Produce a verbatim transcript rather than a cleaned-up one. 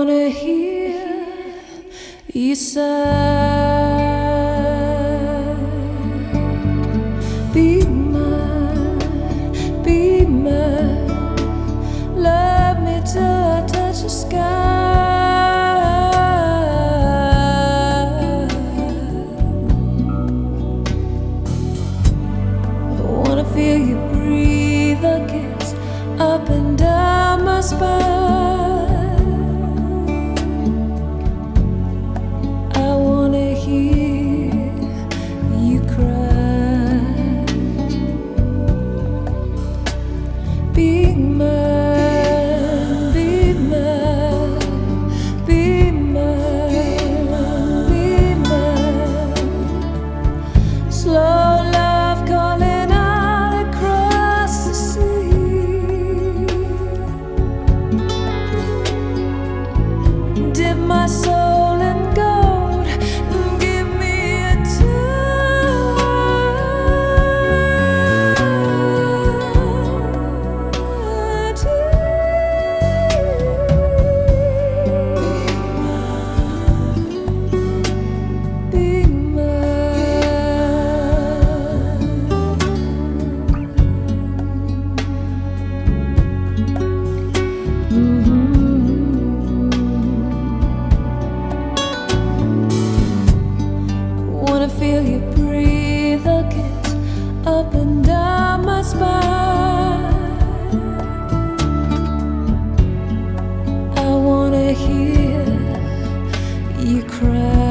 wanna hear you sigh. Be mine, be mine. Love me till I touch the sky. I wanna feel you breathe a kiss up and down my spine. Be mine, be mine, be mine, be mine. Slow love calling out across the sea. Dip my soul in gold and give me a feel you breathe a kiss up and down my spine. I wanna hear you cry.